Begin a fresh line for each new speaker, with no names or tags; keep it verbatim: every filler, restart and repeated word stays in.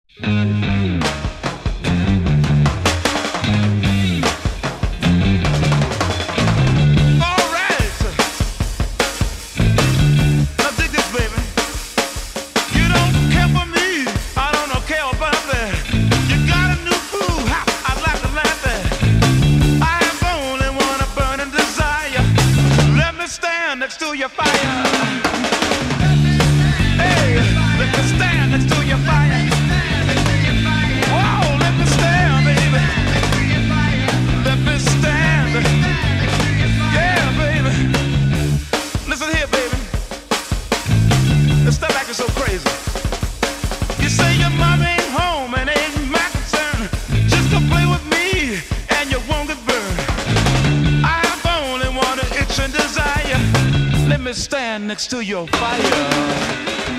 Next to your fire. Hey, let me stand next to your fire. Whoa, let me stand, baby. Let me stand. Yeah, baby. Listen here, baby. Let's step back, you're so crazy. You say your mom ain't home and ain't my concern. Just to play with me and you won't get burned. I've only wanted itch and desire. Let me stand next to your fire.